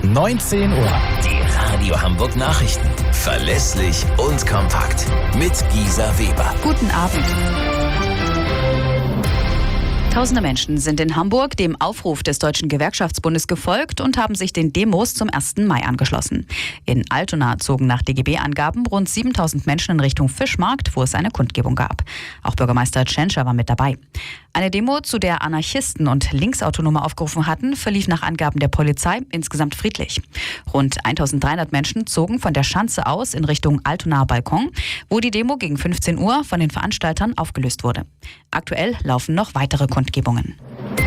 19 Uhr. Die Radio Hamburg Nachrichten. Verlässlich und kompakt. Mit Gisa Weber. Guten Abend. Tausende Menschen sind in Hamburg dem Aufruf des Deutschen Gewerkschaftsbundes gefolgt und haben sich den Demos zum 1. Mai angeschlossen. In Altona zogen nach DGB-Angaben rund 7.000 Menschen in Richtung Fischmarkt, wo es eine Kundgebung gab. Auch Bürgermeister Tschentscher war mit dabei. Eine Demo, zu der Anarchisten und Linksautonome aufgerufen hatten, verlief nach Angaben der Polizei insgesamt friedlich. Rund 1.300 Menschen zogen von der Schanze aus in Richtung Altonaer Balkon, wo die Demo gegen 15 Uhr von den Veranstaltern aufgelöst wurde. Aktuell laufen noch weitere Kundgebungen.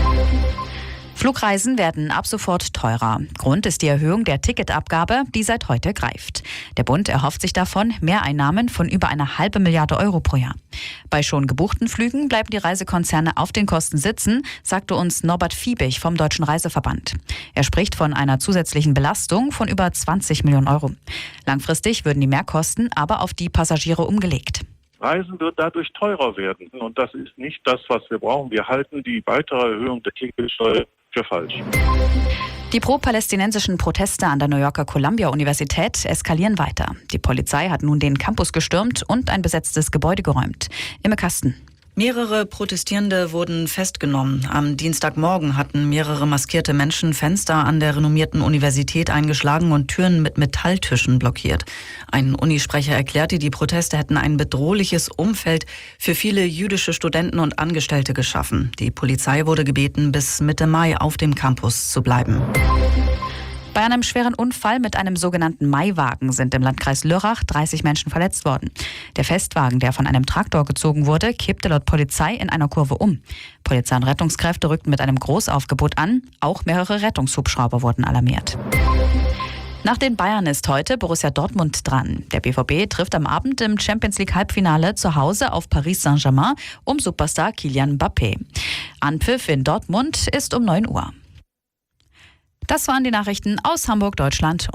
Flugreisen werden ab sofort teurer. Grund ist die Erhöhung der Ticketabgabe, die seit heute greift. Der Bund erhofft sich davon Mehreinnahmen von über 1,5 Milliarde Euro pro Jahr. Bei schon gebuchten Flügen bleiben die Reisekonzerne auf den Kosten sitzen, sagte uns Norbert Fiebig vom Deutschen Reiseverband. Er spricht von einer zusätzlichen Belastung von über 20 Millionen Euro. Langfristig würden die Mehrkosten aber auf die Passagiere umgelegt. Reisen wird dadurch teurer werden. Und das ist nicht das, was wir brauchen. Wir halten die weitere Erhöhung der Ticketsteuer für falsch. Die pro-palästinensischen Proteste an der New Yorker Columbia-Universität eskalieren weiter. Die Polizei hat nun den Campus gestürmt und ein besetztes Gebäude geräumt. Imme Kasten. Mehrere Protestierende wurden festgenommen. Am Dienstagmorgen hatten mehrere maskierte Menschen Fenster an der renommierten Universität eingeschlagen und Türen mit Metalltischen blockiert. Ein Unisprecher erklärte, die Proteste hätten ein bedrohliches Umfeld für viele jüdische Studenten und Angestellte geschaffen. Die Polizei wurde gebeten, bis Mitte Mai auf dem Campus zu bleiben. Bei einem schweren Unfall mit einem sogenannten Maiwagen sind im Landkreis Lörrach 30 Menschen verletzt worden. Der Festwagen, der von einem Traktor gezogen wurde, kippte laut Polizei in einer Kurve um. Polizei und Rettungskräfte rückten mit einem Großaufgebot an. Auch mehrere Rettungshubschrauber wurden alarmiert. Nach den Bayern ist heute Borussia Dortmund dran. Der BVB trifft am Abend im Champions-League-Halbfinale zu Hause auf Paris Saint-Germain um Superstar Kylian Mbappé. Anpfiff in Dortmund ist um 9 Uhr. Das waren die Nachrichten aus Hamburg, Deutschland.